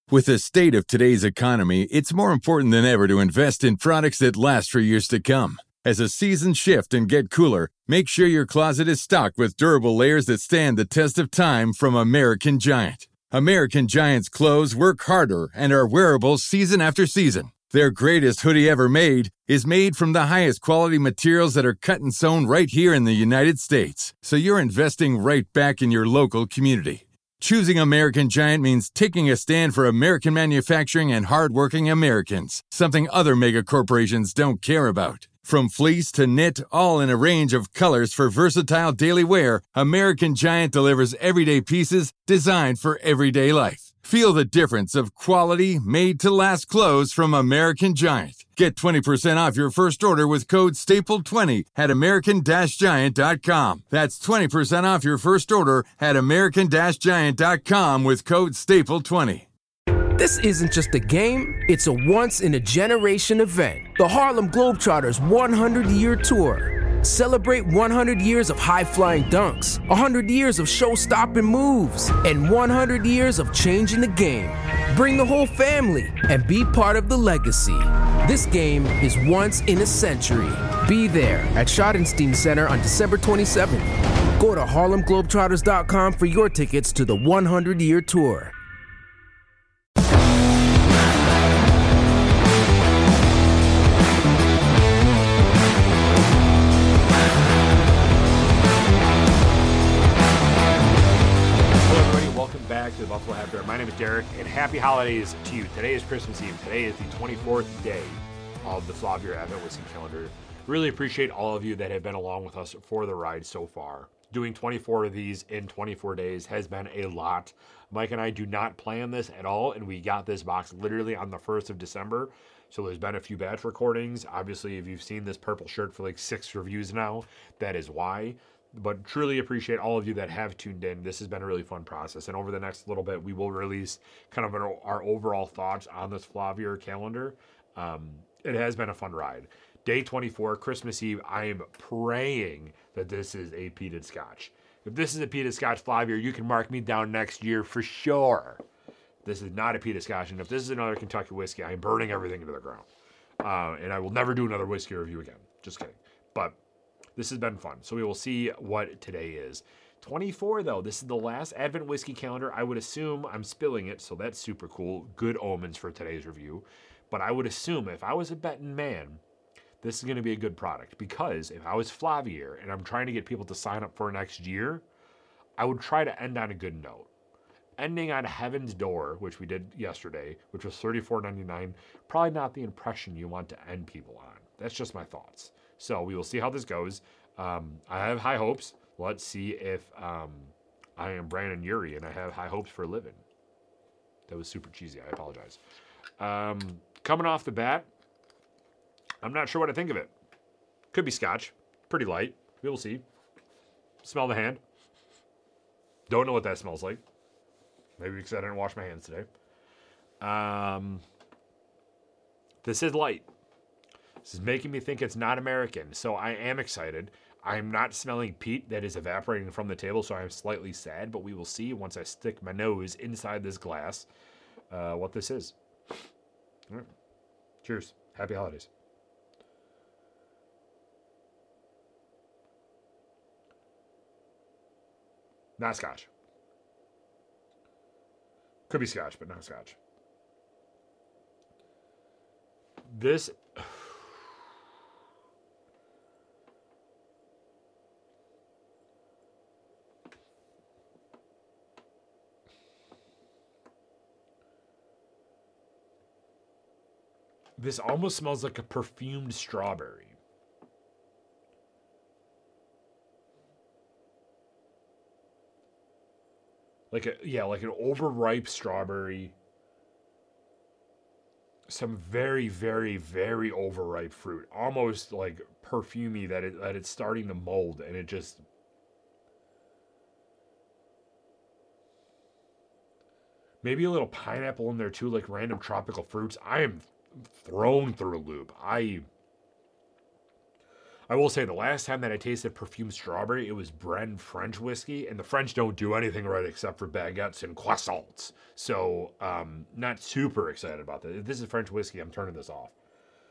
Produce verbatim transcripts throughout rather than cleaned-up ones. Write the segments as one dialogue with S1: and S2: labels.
S1: With the state of today's economy, it's more important than ever to invest in products that last for years to come. As the seasons shift and get cooler, make sure your closet is stocked with durable layers that stand the test of time from American Giant. American Giant's clothes work harder and are wearable season after season. Their greatest hoodie ever made is made from the highest quality materials that are cut and sewn right here in the United States. So you're investing right back in your local community. Choosing American Giant means taking a stand for American manufacturing and hardworking Americans, something other mega corporations don't care about. From fleece to knit, all in a range of colors for versatile daily wear, American Giant delivers everyday pieces designed for everyday life. Feel the difference of quality, made-to-last clothes from American Giant. Get twenty percent off your first order with code staple twenty at american giant dot com. That's twenty percent off your first order at american giant dot com with code staple twenty.
S2: This isn't just a game, it's a once-in-a-generation event. The Harlem Globetrotters one hundred year Tour. Celebrate one hundred years of high-flying dunks, one hundred years of show-stopping moves, and one hundred years of changing the game. Bring the whole family and be part of the legacy. This game is once in a century. Be there at Schottenstein Center on December twenty-seventh. Go to harlem globetrotters dot com for your tickets to the one hundred year Tour.
S3: To the Buffalo Happy Hour. My name is Derek, and happy holidays to you. Today is Christmas Eve. Today is the twenty-fourth day of the Flavier Advent Whiskey Calendar. Really appreciate all of you that have been along with us for the ride so far. Doing twenty-four of these in twenty-four days has been a lot. Mike and I do not plan this at all, and we got this box literally on the first of December. So there's been a few batch recordings. Obviously, if you've seen this purple shirt for like six reviews now, that is why. But truly appreciate all of you that have tuned in. This has been a really fun process. And over the next little bit, we will release kind of our, our overall thoughts on this Flavier calendar. Um, it has been a fun ride. Day twenty-four, Christmas Eve, I am praying that this is a peated scotch. If this is a peated scotch Flavier, you can mark me down next year for sure. This is not a peated scotch. And if this is another Kentucky whiskey, I am burning everything into the ground. Uh, and I will never do another whiskey review again. Just kidding. But this has been fun. So we will see what today is. twenty-four, though. This is the last Advent Whiskey Calendar. I would assume I'm spilling it, so that's super cool. Good omens for today's review. But I would assume if I was a betting man, this is going to be a good product. Because if I was Flavier and I'm trying to get people to sign up for next year, I would try to end on a good note. Ending on Heaven's Door, which we did yesterday, which was thirty-four ninety-nine, probably not the impression you want to end people on. That's just my thoughts. So we will see how this goes. Um, I have high hopes. Let's see if um, I am Brandon Urie and I have high hopes for a living. That was super cheesy. I apologize. Um, coming off the bat, I'm not sure what to think of it. Could be scotch. Pretty light. We will see. Smell the hand. Don't know what that smells like. Maybe because I didn't wash my hands today. Um, this is light. This is making me think it's not American, so I am excited. I am not smelling peat that is evaporating from the table, so I am slightly sad, but we will see once I stick my nose inside this glass uh, what this is. All right. Cheers. Happy holidays. Not scotch. Could be scotch, but not scotch. This... This almost smells like a perfumed strawberry. Like a, yeah, like an overripe strawberry. Some very, very, very overripe fruit. Almost like perfumey that it that it's starting to mold and it just... Maybe a little pineapple in there too, like random tropical fruits. I am thrown through a loop. I I will say the last time that I tasted perfumed strawberry, it was Bren French whiskey, and the French don't do anything right except for baguettes and croissants. So, um, not super excited about this. If this is French whiskey, I'm turning this off.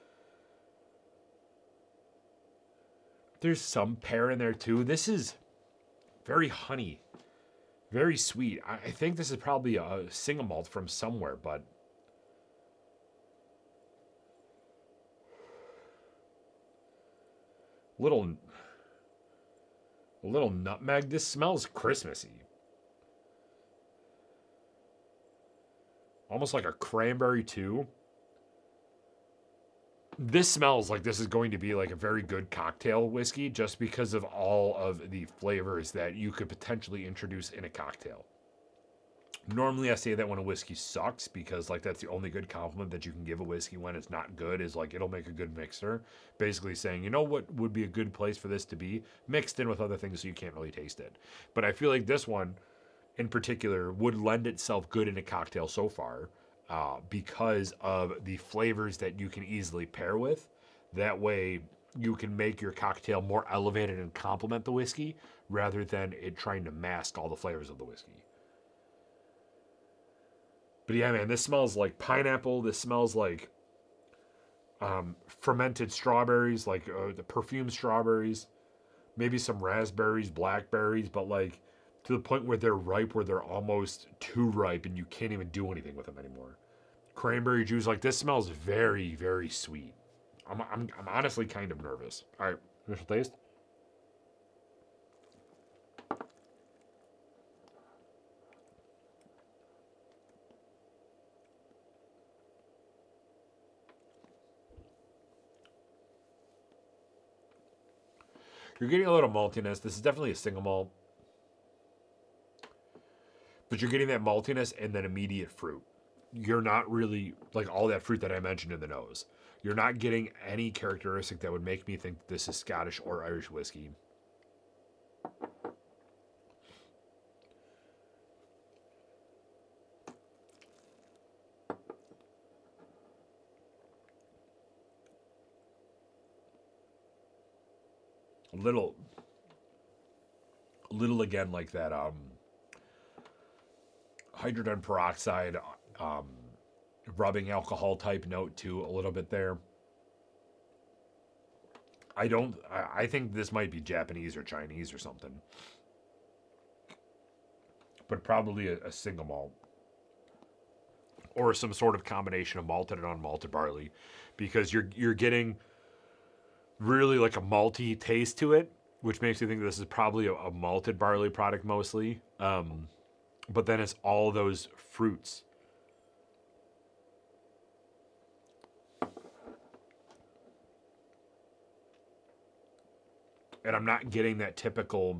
S3: There's some pear in there too. This is very honey, very sweet. I, I think this is probably a single malt from somewhere, but little, a little nutmeg. This smells Christmassy. Almost like a cranberry too. This smells like this is going to be like a very good cocktail whiskey just because of all of the flavors that you could potentially introduce in a cocktail. Normally I say that when a whiskey sucks because like that's the only good compliment that you can give a whiskey when it's not good is like it'll make a good mixer. Basically saying, you know what would be a good place for this to be? Mixed in with other things so you can't really taste it. But I feel like this one in particular would lend itself good in a cocktail so far. Uh, because of the flavors that you can easily pair with. That way you can make your cocktail more elevated and complement the whiskey rather than it trying to mask all the flavors of the whiskey. But yeah, man, this smells like pineapple. This smells like um, fermented strawberries, like uh, the perfumed strawberries, maybe some raspberries, blackberries, but like to the point where they're ripe, where they're almost too ripe and you can't even do anything with them anymore. Cranberry juice, like this smells very, very sweet. I'm, I'm, I'm honestly kind of nervous. All right, initial taste. You're getting a little maltiness. This is definitely a single malt. But you're getting that maltiness and then immediate fruit. You're not really, like all that fruit that I mentioned in the nose. You're not getting any characteristic that would make me think this is Scottish or Irish whiskey. A little, a little again like that, um, hydrogen peroxide, um, rubbing alcohol type note too, a little bit there. I don't, I, I think this might be Japanese or Chinese or something. But probably a, a single malt. Or some sort of combination of malted and unmalted barley. Because you're you're getting really like a malty taste to it, which makes you think this is probably a, a malted barley product mostly. Um... But then it's all those fruits. And I'm not getting that typical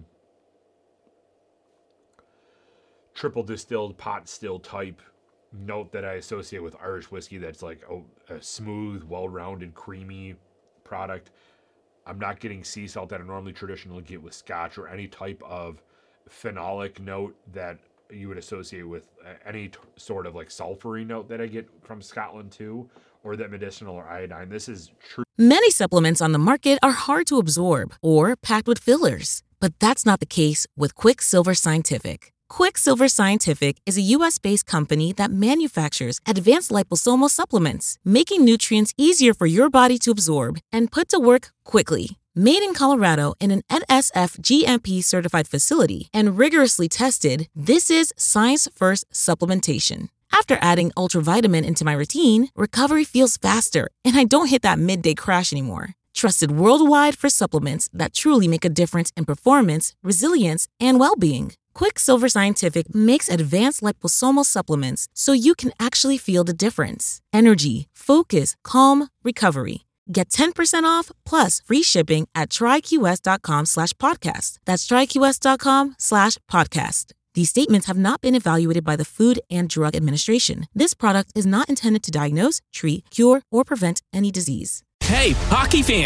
S3: triple distilled, pot still type note that I associate with Irish whiskey that's like a, a smooth, well-rounded, creamy product. I'm not getting sea salt that I normally traditionally get with Scotch or any type of phenolic note that you would associate with any t- sort of like sulfury note that I get from Scotland too, or that medicinal or iodine. This is true.
S4: Many supplements on the market are hard to absorb or packed with fillers, but that's not the case with Quicksilver Scientific. Quicksilver Scientific is a U S-based company that manufactures advanced liposomal supplements, making nutrients easier for your body to absorb and put to work quickly. Made in Colorado in an N S F G M P certified facility and rigorously tested, this is science-first supplementation. After adding ultravitamin into my routine, recovery feels faster and I don't hit that midday crash anymore. Trusted worldwide for supplements that truly make a difference in performance, resilience, and well-being. Quicksilver Scientific makes advanced liposomal supplements so you can actually feel the difference. Energy, focus, calm, recovery. Get ten percent off plus free shipping at tryqs.com slash podcast. That's tryqs.com slash podcast. These statements have not been evaluated by the Food and Drug Administration. This product is not intended to diagnose, treat, cure, or prevent any disease.
S2: Hey, hockey fans!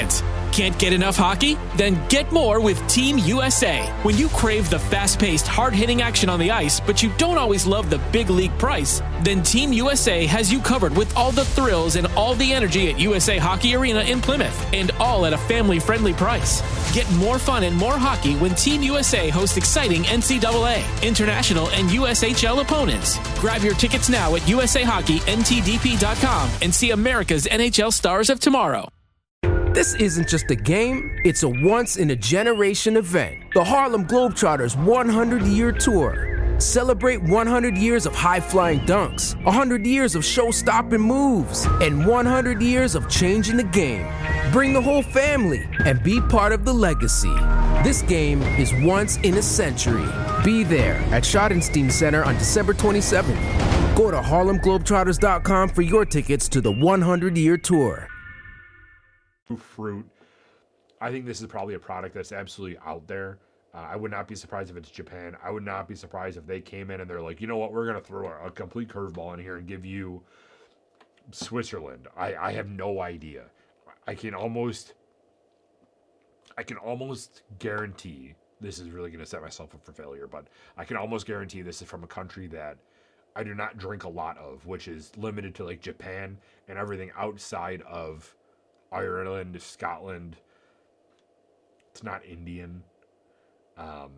S5: Can't get enough hockey? Then get more with Team U S A. When you crave the fast-paced, hard-hitting action on the ice, but you don't always love the big league price, then Team U S A has you covered with all the thrills and all the energy at U S A Hockey Arena in Plymouth, and all at a family-friendly price. Get more fun and more hockey when Team U S A hosts exciting N C double A, international, and U S H L opponents. Grab your tickets now at U S A Hockey N T D P dot com and see America's N H L stars of tomorrow.
S2: This isn't just a game, it's a once-in-a-generation event. The Harlem Globetrotters one hundred year Tour. Celebrate one hundred years of high-flying dunks, one hundred years of show-stopping moves, and one hundred years of changing the game. Bring the whole family and be part of the legacy. This game is once in a century. Be there at Schottenstein Center on December twenty-seventh. Go to Harlem Globetrotters dot com for your tickets to the one hundred year Tour.
S3: Fruit. I think this is probably a product that's absolutely out there. Uh, I would not be surprised if it's Japan. I would not be surprised if they came in and they're like, you know what, we're going to throw a, a complete curveball in here and give you Switzerland. I, I have no idea. I can almost, I can almost guarantee, this is really going to set myself up for failure, but I can almost guarantee this is from a country that I do not drink a lot of, which is limited to like Japan and everything outside of Ireland, Scotland. It's not Indian. Um,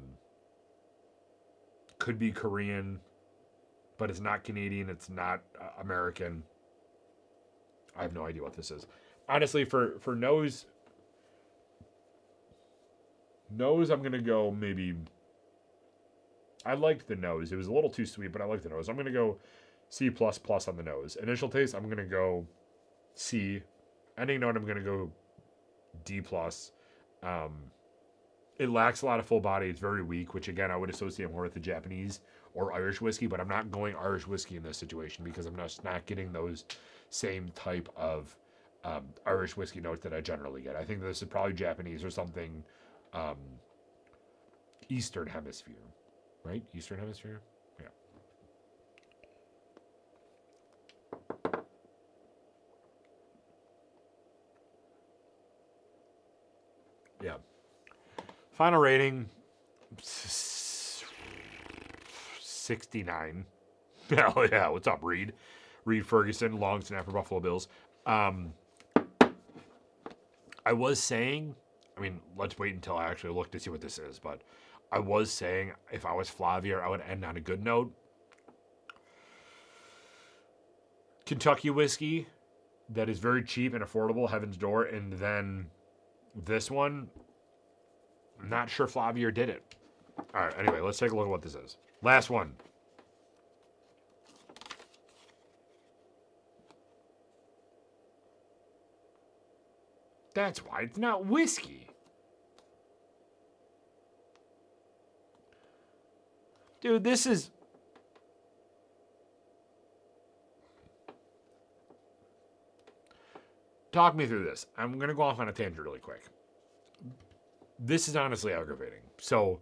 S3: could be Korean, but it's not Canadian. It's not uh, American. I have no idea what this is. Honestly, for, for nose, nose, I'm going to go maybe, I liked the nose. It was a little too sweet, but I like the nose. I'm going to go C plus plus on the nose. Initial taste, I'm going to go C. Ending note, I'm going to go D plus. Um, it lacks a lot of full body. It's very weak, which again, I would associate more with the Japanese or Irish whiskey, but I'm not going Irish whiskey in this situation because I'm just not getting those same type of um, Irish whiskey notes that I generally get. I think this is probably Japanese or something um, Eastern Hemisphere, right? Eastern Hemisphere? Yeah. Yeah. Final rating, sixty-nine. Hell yeah, what's up, Reed? Reed Ferguson, long snapper, Buffalo Bills. Um, I was saying, I mean, let's wait until I actually look to see what this is, but I was saying if I was Flavier, I would end on a good note. Kentucky whiskey that is very cheap and affordable, Heaven's Door, and then this one, I'm not sure Flavier did it. All right, anyway, let's take a look at what this is. Last one. That's why it's not whiskey. Dude, this is... Talk me through this. I'm going to go off on a tangent really quick. This is honestly aggravating. So,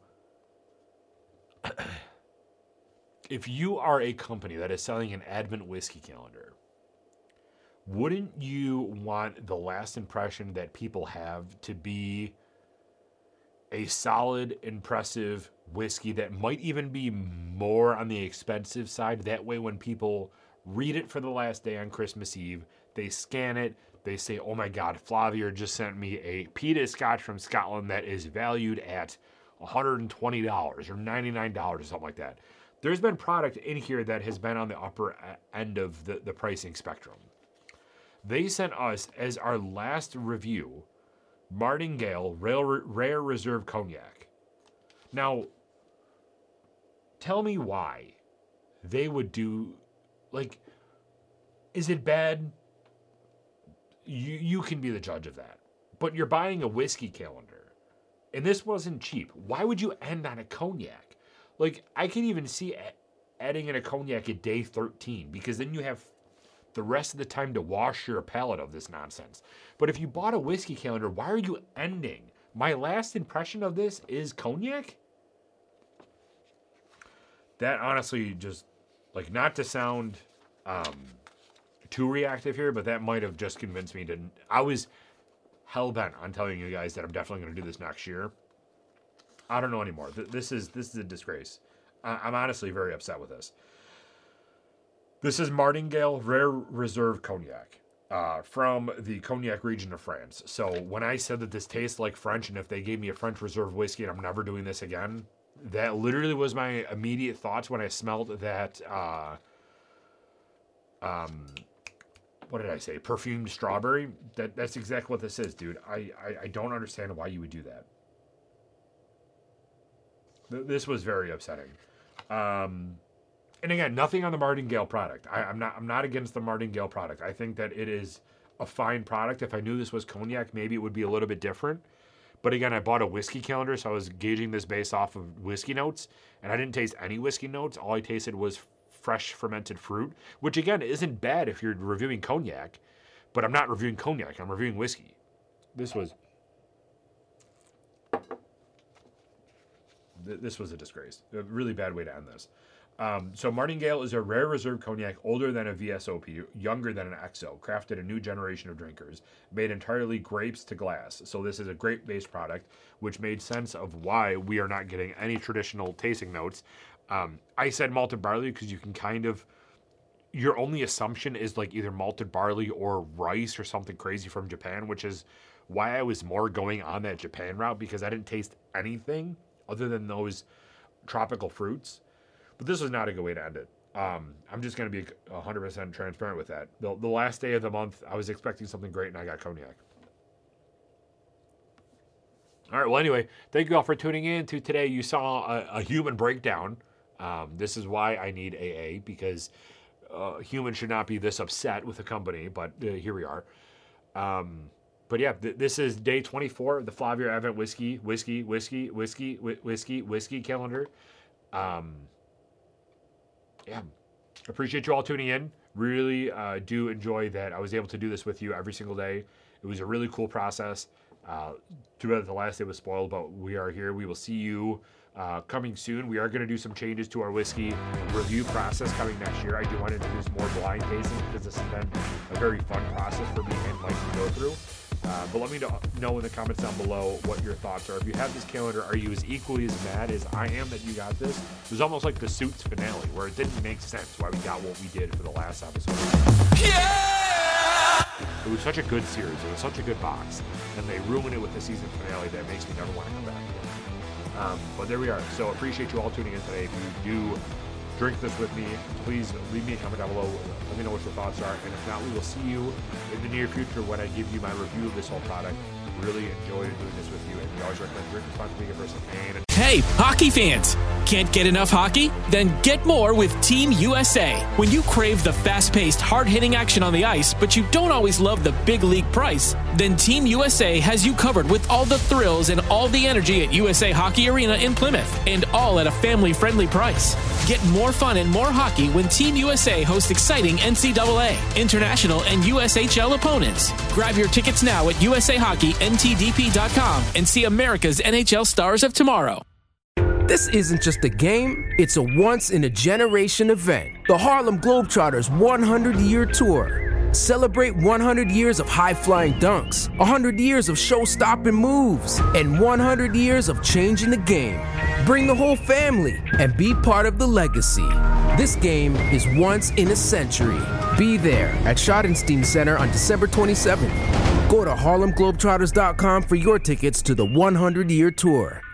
S3: if you are a company that is selling an Advent whiskey calendar, wouldn't you want the last impression that people have to be a solid, impressive whiskey that might even be more on the expensive side? That way, when people read it for the last day on Christmas Eve, they scan it, they say, oh my God, Flavier just sent me a peated Scotch from Scotland that is valued at one hundred twenty dollars or ninety-nine dollars or something like that. There's been product in here that has been on the upper end of the, the pricing spectrum. They sent us, as our last review, Martingale Rare, Rare Reserve Cognac. Now, tell me why they would do, like, is it bad? You you can be the judge of that. But you're buying a whiskey calendar, and this wasn't cheap. Why would you end on a cognac? Like, I can even see adding in a cognac at day thirteen, because then you have the rest of the time to wash your palate of this nonsense. But if you bought a whiskey calendar, why are you ending? My last impression of this is cognac? That honestly just, like, not to sound um, too reactive here, but that might have just convinced me to... I was hell-bent on telling you guys that I'm definitely going to do this next year. I don't know anymore. This is this is a disgrace. I'm honestly very upset with this. This is Martingale Rare Reserve Cognac uh, from the Cognac region of France. So when I said that this tastes like French, and if they gave me a French Reserve whiskey and I'm never doing this again, that literally was my immediate thoughts when I smelled that, uh, um, what did I say, perfumed strawberry. That That's exactly what this is, dude. I, I, I don't understand why you would do that. This was very upsetting. Um, and again, nothing on the Martingale product. I, I'm not I'm not against the Martingale product. I think that it is a fine product. If I knew this was cognac, maybe it would be a little bit different. But again, I bought a whiskey calendar, so I was gauging this based off of whiskey notes, and I didn't taste any whiskey notes. All I tasted was fresh fermented fruit, which again isn't bad if you're reviewing cognac, but I'm not reviewing cognac. I'm reviewing whiskey. This was... This was a disgrace. A really bad way to end this. Um, so Martingale is a rare reserve cognac older than a V S O P, younger than an X O, crafted a new generation of drinkers, made entirely grapes to glass. So this is a grape-based product, which made sense of why we are not getting any traditional tasting notes. Um, I said malted barley because you can kind of, your only assumption is like either malted barley or rice or something crazy from Japan, which is why I was more going on that Japan route, because I didn't taste anything other than those tropical fruits. But this was not a good way to end it. Um, I'm just going to be one hundred percent transparent with that. The, the last day of the month, I was expecting something great, and I got cognac. All right, well, anyway, thank you all for tuning in to today. You saw a, a human breakdown. Um, this is why I need A A, because uh, humans should not be this upset with a company, but uh, here we are. Um... But yeah, th- this is day twenty-four of the Flaviar Advent Whiskey, Whiskey, Whiskey, Whiskey, whi- Whiskey, Whiskey calendar. Um, yeah, appreciate you all tuning in. Really uh, do enjoy that I was able to do this with you every single day. It was a really cool process. Uh, too bad the last day was spoiled, but we are here. We will see you uh, coming soon. We are going to do some changes to our whiskey review process coming next year. I do want to introduce more blind tasting because this has been a very fun process for me and Mike to go through. Uh, but let me know, know in the comments down below what your thoughts are. If you have this calendar, are you as equally as mad as I am that you got this? It was almost like the Suits finale, where it didn't make sense why we got what we did for the last episode. Yeah! It was such a good series. It was such a good box. And they ruined it with the season finale that makes me never want to come back again. Um, but there we are. So appreciate you all tuning in today. If you do drink this with me, please leave me a comment down below. Let me know what your thoughts are. And if not, we will see you in the near future when I give you my review of this whole product. Really enjoyed doing this with you, and we always recommend drink responsibly, being a person. And
S5: hey, hockey fans! Can't get enough hockey? Then get more with Team U S A. When you crave the fast-paced, hard-hitting action on the ice, but you don't always love the big league price, then Team U S A has you covered with all the thrills and all the energy at U S A Hockey Arena in Plymouth, and all at a family-friendly price. Get more fun and more hockey when Team U S A hosts exciting N C double A, international, and U S H L opponents. Grab your tickets now at U S A Hockey N T D P dot com and see America's N H L stars of tomorrow.
S2: This isn't just a game, it's a once-in-a-generation event. The Harlem Globetrotters one hundred year Tour. Celebrate one hundred years of high-flying dunks, one hundred years of show-stopping moves, and one hundred years of changing the game. Bring the whole family and be part of the legacy. This game is once in a century. Be there at Schottenstein Center on December twenty-seventh. Go to Harlem Globetrotters dot com for your tickets to the one hundred year Tour.